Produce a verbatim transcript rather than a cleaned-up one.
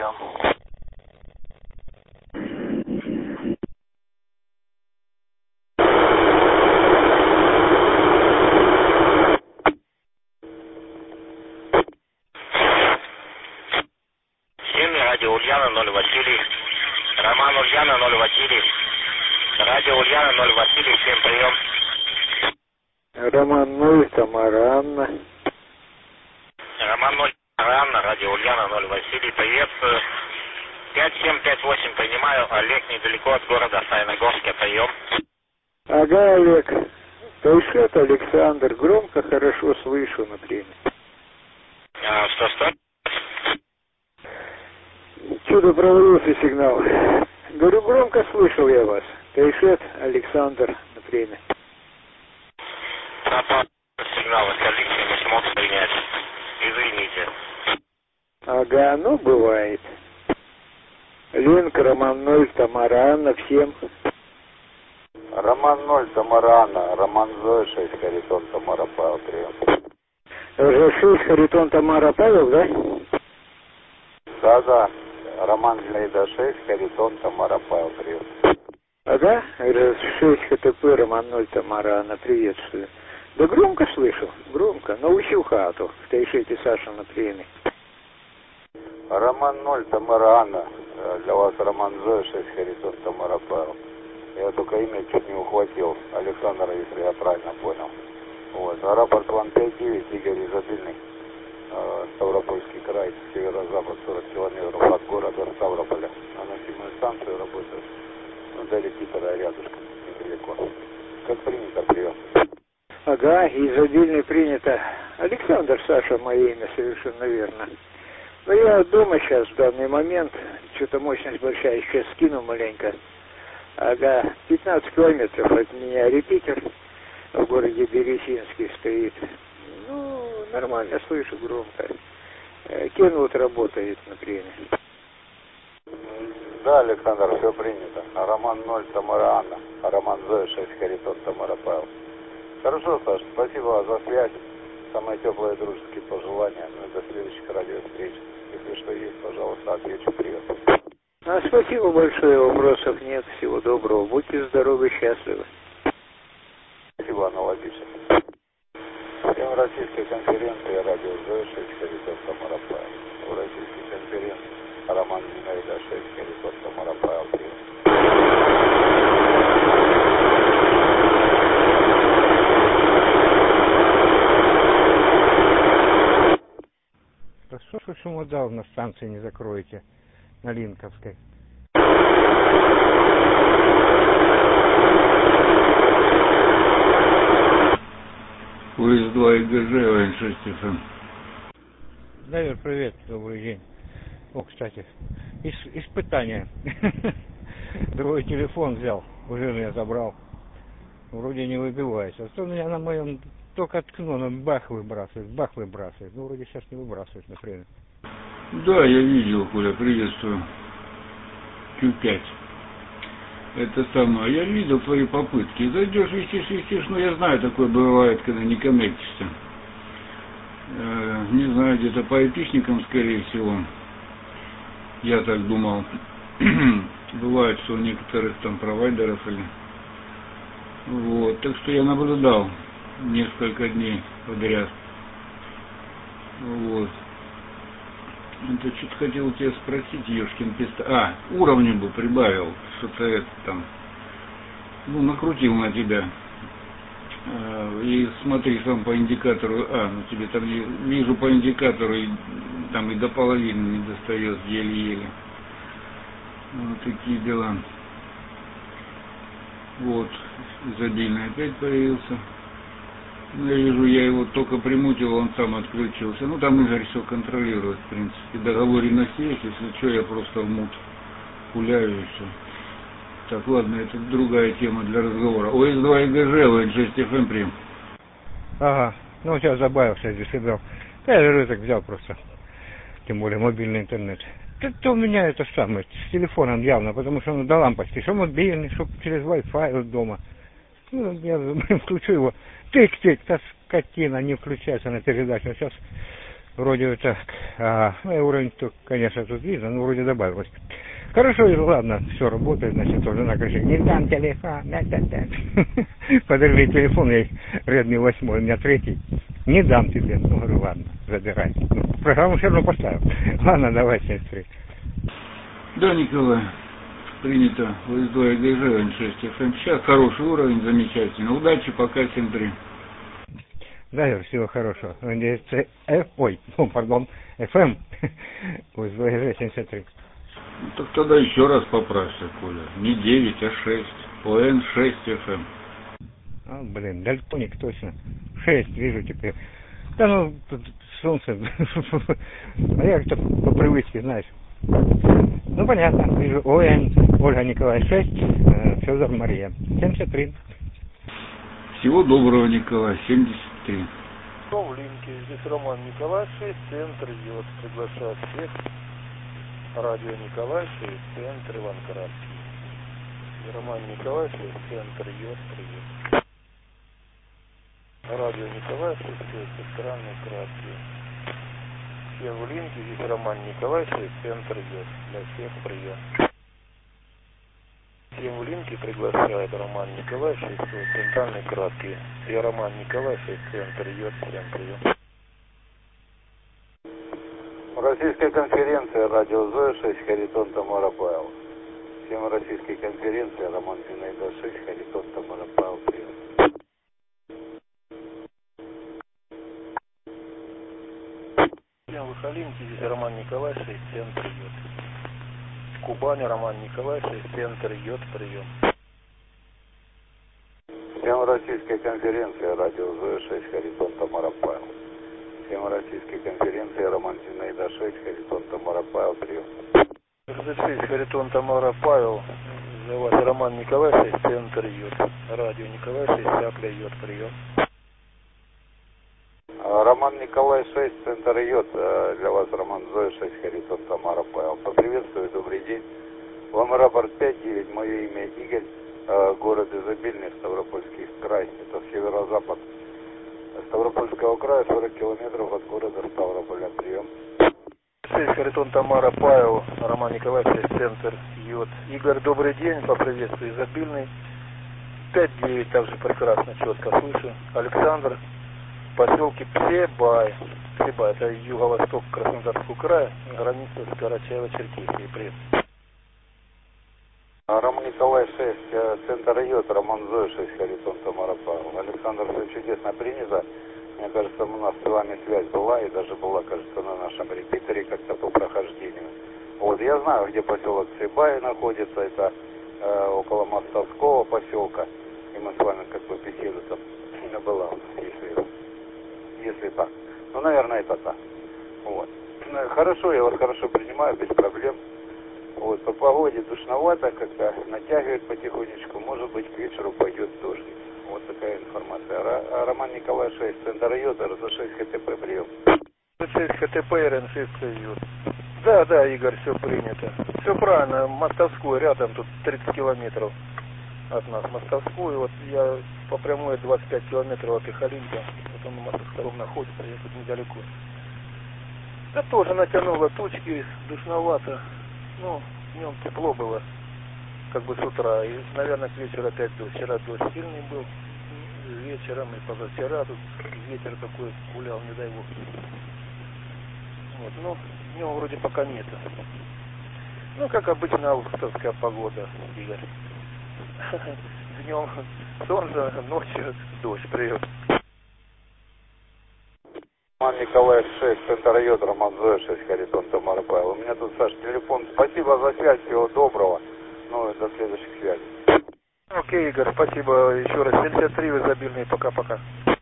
прием. Семья, радио Ульяна, ноль Василий. Роман Ульяна, ноль Василий. Радио Ульяна, ноль Василий, всем прием. Роман ноль, Тамара Анна. Роман ноль, Тамара Анна, радио Ульяна, ноль Василий, приветствую. пять семь пять восемь принимаю, Олег недалеко от города Саяногорске, прием. Ага, Олег. Тайшет Александр, громко, хорошо слышу на приеме. А, что, что? Чудо провалился сигнал. Говорю, громко слышал я вас. Тайшет Александр на приеме. Пропал сигнал, скажите, не смог принять. Извините. Ага, ну бывает. Ленка, Роман ноль, Тамара Анна, всем. Роман ноль, Тамара Анна, Роман Зоя шесть, Харитон, Тамара Павел, прием. шесть, Харитон, Тамара Павел, да? Да, да. Роман Зинаида шесть, Харитон, Тамара Павел, прием. Ага, шесть, ХТП, Роман ноль, Тамара Анна, приветствую. Да громко слышу, громко, научил хату. В Тайшете Саша на приеме. Роман ноль, Тамара Анна, для вас Роман Зоя шесть, Харитон, Тамара Павел. Я только имя чуть не ухватил, Александр, если я правильно понял. Вот, а рапорт вам пять девять, Игорь Изобильный, э, Ставропольский край, северо-запад, сорок километров от города Ставрополя. На носимую станцию работает, вдали Питера, рядышком, недалеко. Как принято, прием. Ага, изобильный принято. Александр, Саша, мое имя, совершенно верно. Но я дома сейчас в данный момент, что-то мощность большая, сейчас скину маленько. Ага, пятнадцать километров от меня репетер в городе Бересинске стоит. Ну, нормально слышу, громко. Кенвуд работает на приеме. Да, Александр, все принято. Роман ноль, Тамара Анна, Роман Зоя шесть, Харитон, Тамара Павел. Хорошо, Саш, спасибо за связь. Самые теплые дружеские пожелания. Ну и до следующих радиовстреч. Если что есть, пожалуйста, отвечу. Привет. А, спасибо большое, вопросов нет. Всего доброго. Будьте здоровы, счастливы. Спасибо, аналогично. Всем российской конференции радио Зоя шесть, Харитон, Тамара Павел. В российской конференции Роман Зинаида шесть, Харитон, Тамара Павел. Привет. Что ж вы шумодал на станции не закроете, на Линковской? Уэс два и гэ жэ, Н шесть эф эм. Дайвер, привет, добрый день. О, кстати, ис- испытание. Другой телефон взял, уже я забрал. Вроде не выбивается. А то у меня на моем только ткну, он бах выбрасывает, бах выбрасывает. Ну, вроде сейчас не выбрасывает, например. Да, я видел, Коля, приветствую. Q пять. Это самое. Я видел твои попытки. Зайдешь, висишь, висишь. Ну, я знаю, такое бывает, когда не коннектишься. Э, не знаю, где-то по айпишникам, скорее всего. Я так думал. Бывает, что у некоторых там провайдеров или... Вот. Так что я наблюдал несколько дней подряд. Вот. Это что-то хотел тебя спросить, ёшкин писта. А, уровни бы прибавил, что-то это там, ну, накрутил на тебя. А, и смотри сам по индикатору, а, ну тебе там не, вижу по индикатору, и, там и до половины не достает, еле-еле. Вот такие дела. Вот, изобильный опять появился. Ну, я вижу, я его только примутил, он сам отключился. Ну, там Игорь все контролирует, в принципе. Договоренность есть, если что, я просто в мут пуляю и все. Так, ладно, это другая тема для разговора. О эс два и гэ жэ, Н шесть эф эм прием. Ага, ну сейчас забавился, здесь собрал. Я же так взял просто, тем более мобильный интернет. Это у меня это самое, с телефоном явно, потому что он до лампочки, что мобильный, что через Wi-Fi вот дома. Ну, я включу его, тык-тык, та скотина не включается на передачу. Сейчас вроде так, а ну, уровень, то, конечно, тут видно, но вроде добавилось. Хорошо, и ладно, все работает, значит, уже на крыше. Не дам телефон, да, да, да. Подарили телефон, я Redmi восемь, у меня третий. Не дам тебе. Ну, говорю, ладно, забирай. Ну, программу все равно поставил. Ладно, давай, семьдесят три. Да, Николай, принято. Вы двое эн шесть эф эм. Сейчас хороший уровень, замечательно. Удачи, пока, семь три. Да, всего хорошего. F, ой, ну, пардон, эф эм. Ой, семьдесят три. Ну, так тогда еще раз поправься, Коля. Не девять, а шесть. о эн шесть эф эм. А, блин, дальтоник точно. шесть вижу теперь. Да ну, тут солнце. А я как-то по привычке, знаешь. Ну, понятно. Вижу ОН, Ольга Николаевна шесть, э, Федор Мария. семьдесят три. Всего доброго, Николай. семьдесят три. В линке. Здесь Роман Николаевич, центр Йод. Приглашает всех. Радио Николаевич, центр Иван Кравский. Роман Николаевич, центр Йод. Привет. Радио Николаевич, странные краски. Всем в линке. Здесь Роман Николаевич, центр Йод. Для всех прием. Всем в линке приглашает Роман Николаевич, центральные краски. Я Роман Николаевич, центр Йод. Всем прием. Российская конференция, радио Зоя шесть, Харитон Тамара Павел. Всем российской конференции, Роман Зинаида шесть, Харитон Тамара Павел, привет. Всем в Халинке, здесь Роман Николаевич, центр Йод. Кубань, Роман Николаевич, центр Йод, прием. Всем российской конференции, радио Зоя шесть, Харитон Тамара Павел. Всем российской конференции, Роман Зинаида шесть, Харитон Тамара Павел, прием. шесть, Харитон Тамара Павел, за вас Роман Николаевич, центр Йод. Радио Николаевич, Сякля Йод, прием. Роман Николай шесть, центр Йод, для вас Роман Зоя шесть, Харитон Тамара Павел. Поприветствую, добрый день. Вам рапорт пять девять, мое имя Игорь, город Изобильный, Ставропольский край, это северо-запад Ставропольского края, сорок километров от города Ставрополя, прием. шесть, Харитон Тамара Павел, Роман Николаевич, центр Йод. Игорь, добрый день, поприветствую, Изобильный. пять девять, также прекрасно, четко слышу. Александр, поселки Псебай. Псебай, это юго-восток Краснодарского края, граница с Карачаево-Черкесией. Привет. Роман Николай шесть, центр Йод, Роман Зоя шесть, Харитон Тамара Павел. Александр, все чудесно принято. Мне кажется, у нас с вами связь была, и даже была, кажется, на нашем репитере как-то по прохождению. Вот, я знаю, где поселок Псебай находится, это э, около Мостовского поселка. И мы с вами как бы беседу там не была, если, если так. Ну, наверное, это так. Вот. Хорошо, я вас хорошо принимаю, без проблем. Вот, по погоде душновато, как-то натягивает потихонечку, может быть, к вечеру пойдет дождь. Вот такая информация. Р- Роман Николай шесть, центр Йод, эр зэ шесть, ха тэ пэ, прием. шесть, ха тэ пэ, эр эн шесть, Йод. Да, да, Игорь, все принято. Все правильно, Мостовской рядом, тут тридцать километров от нас. Мостовской, вот я по прямой двадцать пять километров от Ихалинка, вот он на Мостовском находится, я тут недалеко. Да тоже натянуло тучки, душновато. Ну, днем тепло было, как бы с утра, и, наверное, к вечеру опять дождь. Вчера дождь сильный был, вечером и позавчера тут ветер такой гулял, не дай бог. Вот, ну, днем вроде пока нет. Ну, как обычно, августовская погода, Игорь. Днем солнце, ночью дождь, привет. Роман Николаев шесть, центр Йод, Роман Зоя шесть, Харитон Тамара Павел. У меня тут, Саш, телефон. Спасибо за связь, всего доброго. Ну и до следующих связей. Окей, Игорь, спасибо еще раз. семьдесят три в Изобильный, пока-пока.